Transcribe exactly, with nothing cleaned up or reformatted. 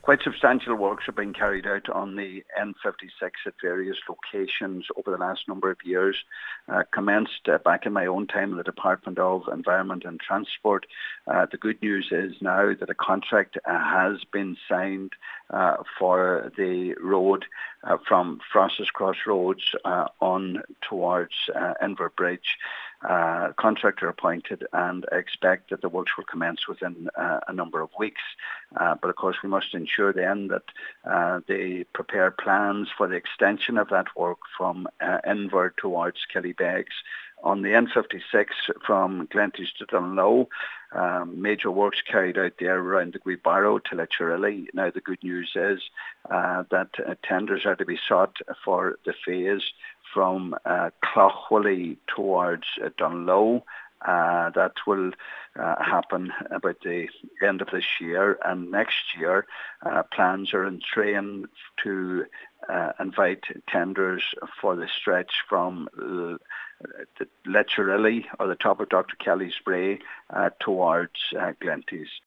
Quite substantial works are being carried out on the N fifty-six at various locations over the last number of years. Uh, commenced uh, back in my own time in the Department of Environment and Transport. Uh, the good news is now that a contract uh, has been signed uh, for the road uh, from Frosses Crossroads uh, on towards uh, Inver Bridge. Uh, contractor appointed, and I expect that the works will commence within uh, a number of weeks. Uh, but of course we must ensure then that uh, they prepare plans for the extension of that work from uh, Inver towards Killybegs. On the N fifty-six from Glenties to Dunlow, um, major works carried out there around the Guibarro to Lecherilly. Now the good news is uh, that uh, tenders are to be sought for the phase from uh, Clough-Willy towards uh, Dunlow. Uh, that will uh, happen about the end of this year, and next year uh, plans are in train to uh, invite tenders for the stretch from uh, the Lecherilly or the top of Doctor Kelly's Brae uh, towards uh, Glenties.